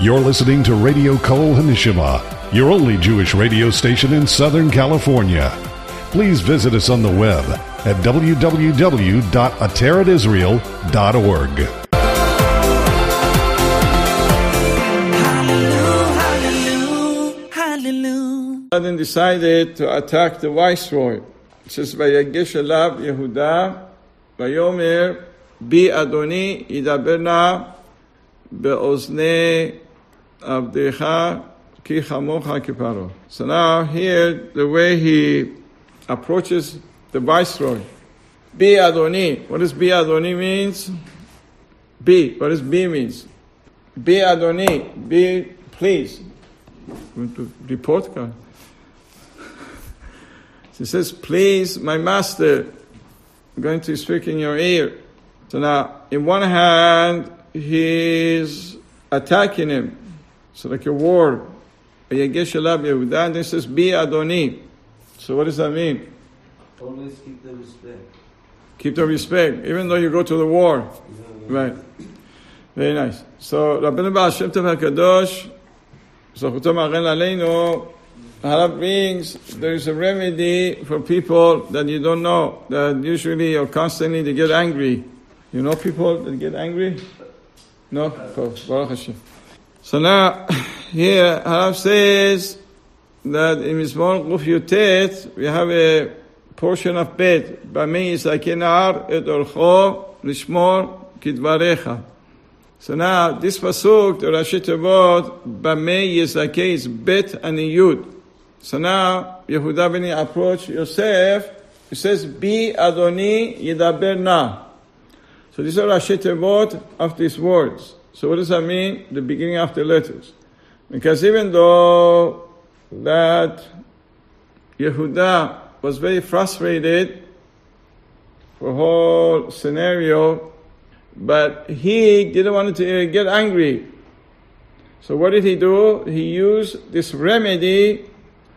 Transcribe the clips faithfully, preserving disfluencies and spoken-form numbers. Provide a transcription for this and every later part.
You're listening to Radio Kol Hanishima, your only Jewish radio station in Southern California. Please visit us on the web at w w w dot ateret israel dot org. Then decided to attack the viceroy. It says, "Vayagesh elav Yehuda, vayomer bi Adoni yidaberna be'ozne avdecha ki chamocha kiparo." So now here, the way he approaches the viceroy, bi Adoni. What does bi Adoni means? Bi. What does bi means? Bi Adoni. Bi, please. Going to report card. He says, "Please, my master, I'm going to speak in your ear." So now, in one hand, he's attacking him. So like a war. And then he says, "Bi Adoni." So what does that mean? Always keep the respect. Keep the respect, even though you go to the war. Yeah, right. Very nice. So, Rabbeinu Baal Shem Tov HaKadosh, Zachuto Magen Aleinu, Harav brings, there is a remedy for people that you don't know, that usually or constantly they get angry. You know people that get angry? No? Baruch Hashem. So now, here, Harav says that in Mizmor Guf Yutet, we have a portion of Bet. Bamei Yisakeh Na'ar et Orcho Lishmor Kidvarecha. So now, this pasuk, the Rashi Tevot, Bamei Yisakeh is Bet and Yud. So now, Yehuda ben approach Yosef, he says, Bi Adoni Yidaber Na. So these are Rashi Tevot of these words. So what does that mean? The beginning of the letters. Because even though that Yehuda was very frustrated for the whole scenario, but he didn't want to get angry. So what did he do? He used this remedy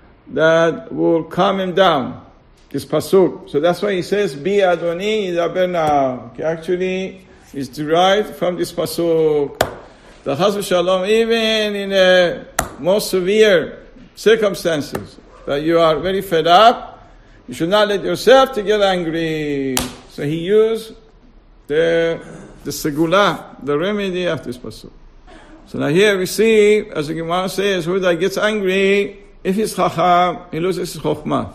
that will calm him down, this pasuk. So that's why he says, Bi Adoni Yidaber Na. Actually, it's derived from this pasuk. The Chas v'Shalom, even in the most severe circumstances, that you are very fed up, you should not let yourself to get angry. So he used the the segula, the remedy of this pasuk. So now here we see, as the Gemara says, who that gets angry, if he's chacham, he loses his chokhmah.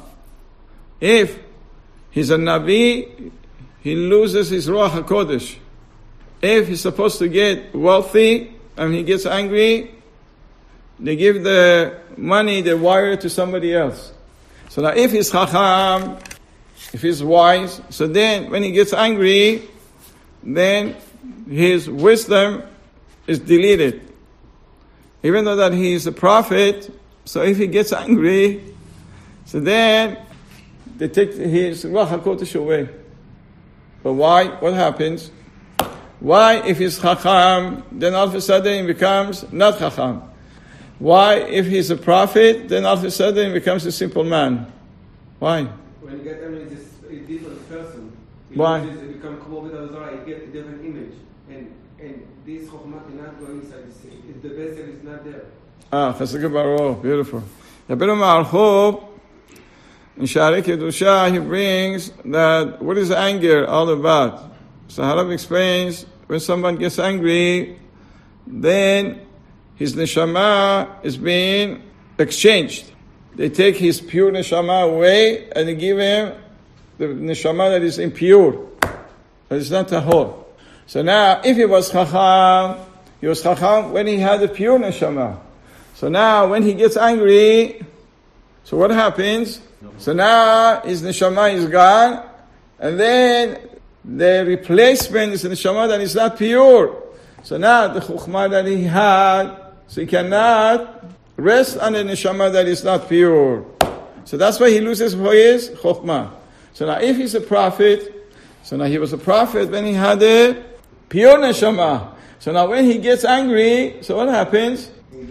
If he's a navi, he loses his ruach hakodesh. If he's supposed to get wealthy and he gets angry, they give the money, the wire to somebody else. So now if he's chacham, if he's wise, so then when he gets angry, then his wisdom is deleted. Even though that he is a prophet, so if he gets angry, so then they take his Ruach HaKodesh away. But why? What happens? Why, if he's Chacham, then all of a sudden he becomes not Chacham? Why, if he's a prophet, then all of a sudden he becomes a simple man? Why? When you get angry, it's a different person. It Why? It becomes Kavod Azara, you get a different image. And and this Chokhmah cannot go inside the sea. If the vessel is not there. Ah, Chassid Baruch, beautiful. Rabbeinu Malchut, in Sha'arei Kedusha, he brings that, what is anger all about? So Harav explains, when someone gets angry, then his neshama is being exchanged. They take his pure neshama away and they give him the neshama that is impure, that is not tahor. So now, if he was chacham, he was chacham when he had the pure neshama. So now, when he gets angry, so what happens? So now his neshama is gone, and then the replacement is the neshama that is not pure. So now the chukhmah that he had, so he cannot rest on the neshama that is not pure. So that's why he loses his chukhmah. So now if he's a prophet, so now he was a prophet when he had a pure neshama. So now when he gets angry, so what happens?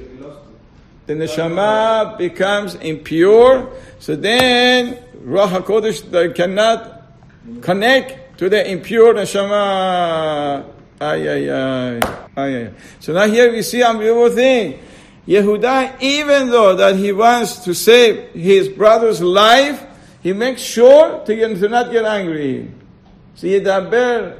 The neshama becomes impure. So then Ruach HaKodesh cannot connect to the impure neshama. Ay, ay, ay. Ay, ay. So now here we see a beautiful thing. Yehuda, even though that he wants to save his brother's life, he makes sure to, get, to not get angry. So Yedaber,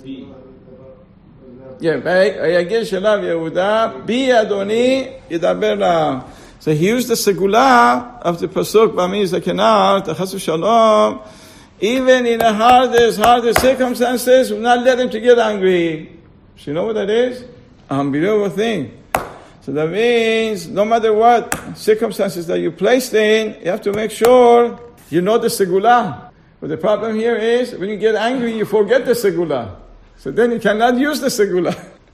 yeah, Ayagir Shalav Yehuda, Bi Adoni, Yedaber La. So he used the segula of the pasuk Bami Zakenar, Tachasu Shalom. Even in the hardest, hardest circumstances, will not let him to get angry. So you know what that is? Unbelievable thing. So that means no matter what circumstances that you're placed in, you have to make sure you know the segula. But the problem here is when you get angry, you forget the segula. So then you cannot use the segula.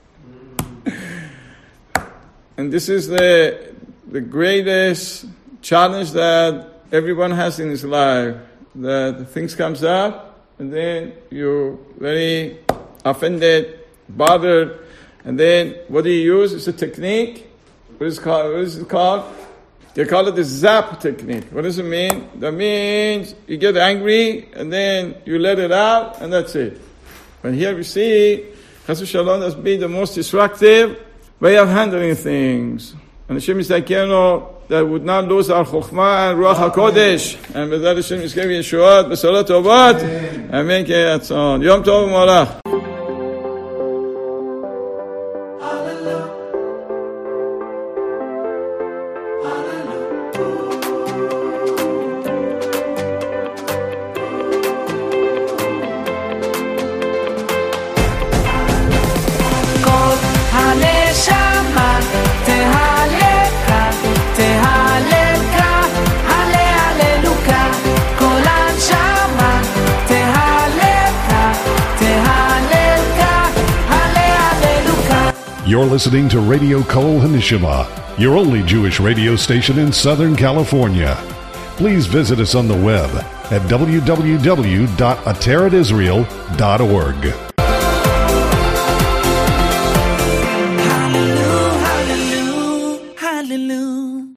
And this is the the greatest challenge that everyone has in his life. That things comes up, and then you're very offended, bothered, and then what do you use? It's a technique. What is it called? What is it called? They call it the zap technique. What does it mean? That means you get angry, and then you let it out, and that's it. But here we see, Chas v'Shalom has been the most destructive way of handling things. And Hashem Yisrael that would not lose our Chokhmah and Ruach HaKodesh. And with that Hashem Yisrael Yeshuat, B'Salat Tovat. Amen. Ke Yatzon. Yom Tov U'Malach. You're listening to Radio Kol Hanishima, your only Jewish radio station in Southern California. Please visit us on the web at w w w dot ateret israel dot org.